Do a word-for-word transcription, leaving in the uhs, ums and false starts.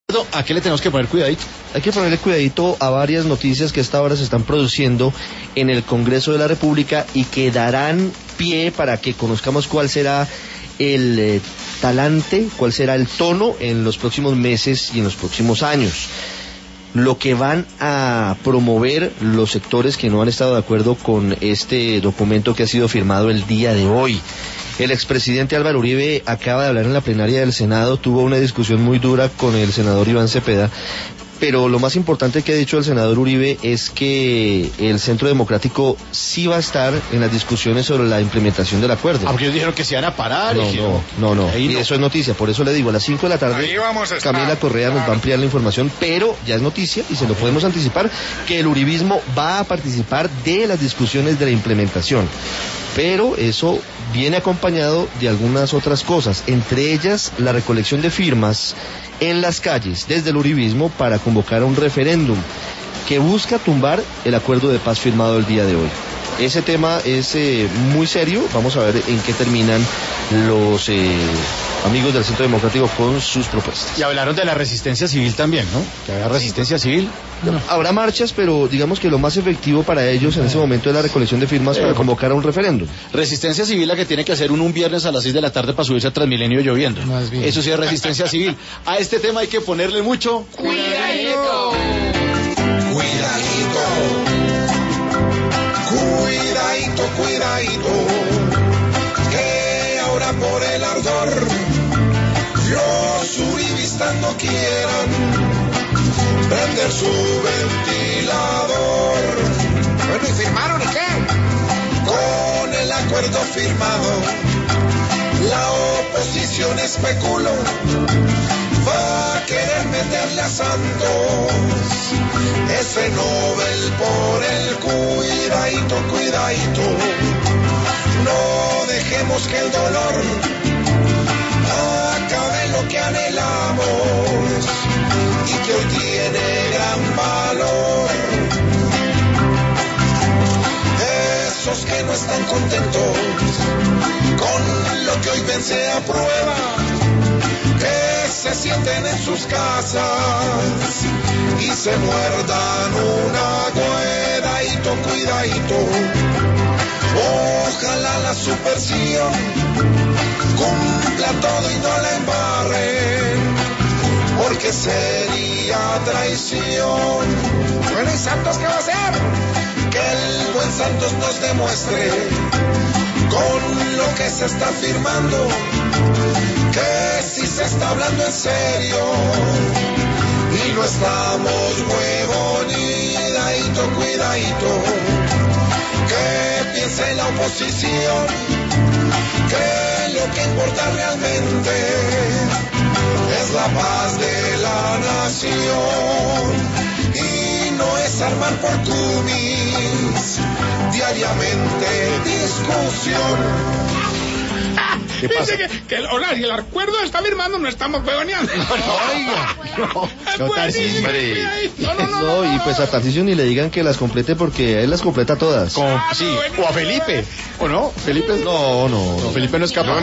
¿A qué le tenemos que poner cuidadito? Hay que ponerle cuidadito a varias noticias que a esta hora se están produciendo en el Congreso de la República y que darán pie para que conozcamos cuál será el eh, talante, cuál será el tono en los próximos meses y en los próximos años. Lo que van a promover los sectores que no han estado de acuerdo con este documento que ha sido firmado el día de hoy. El expresidente Álvaro Uribe acaba de hablar en la plenaria del Senado, tuvo una discusión muy dura con el senador Iván Cepeda, pero lo más importante que ha dicho el senador Uribe es que el Centro Democrático sí va a estar en las discusiones sobre la implementación del acuerdo. Aunque ellos dijeron que se iban a parar. No, y no, no, no, y no. eso es noticia, por eso le digo, a las cinco de la tarde Camila Correa nos va a ampliar la información, pero ya es noticia y se lo podemos anticipar que el uribismo va a participar de las discusiones de la implementación. Pero eso viene acompañado de algunas otras cosas, entre ellas la recolección de firmas en las calles desde el uribismo para convocar a un referéndum que busca tumbar el acuerdo de paz firmado el día de hoy. Ese tema es eh, muy serio, vamos a ver en qué terminan los eh, amigos del Centro Democrático con sus propuestas. Y hablaron de la resistencia civil también, ¿no? Que había resistencia civil. No. Habrá marchas, pero digamos que lo más efectivo para ellos en ese momento es la recolección de firmas eh, para convocar a un referéndum. Resistencia civil la que tiene que hacer uno un viernes a las seis de la tarde para subirse a Transmilenio lloviendo. Eso sí es resistencia civil. A este tema hay que ponerle mucho cuidadito. Cuidadito. Cuidadito, cuidadito. Que ahora por el ardor los uribistas no quieran prender su ventilador. Bueno, ¿y firmaron y qué? Con el acuerdo firmado, la oposición especuló, va a querer meterle a Santos ese Nobel por el cuidadito, cuidadito. No dejemos que el dolor acabe lo que anhelamos y que hoy tiene gran valor. Esos que no están contentos con lo que hoy ven se aprueba, que se sienten en sus casas y se muerdan una cuidadito, cuidadito. Ojalá la subversión cumpla todo y no la embarren, porque sería traición. Bueno, ¿y Santos qué va a hacer? Que el buen Santos nos demuestre con lo que se está firmando que si se está hablando en serio y no estamos huevonidadito, cuidadito. Que piense la oposición que lo que importa realmente es la paz de la nación y no es armar por cumis diariamente discusión. ¿Qué pasa? Dice que, que el, hola, si el acuerdo está firmando, no estamos pegoneando. No, oiga. No, es no, buenísimo. No, no, no, no, y pues a Tarcisio ni le digan que las complete porque él las completa todas. Con, sí, o a Felipe, ¿o no? Felipe no, no, no, Felipe no es capaz.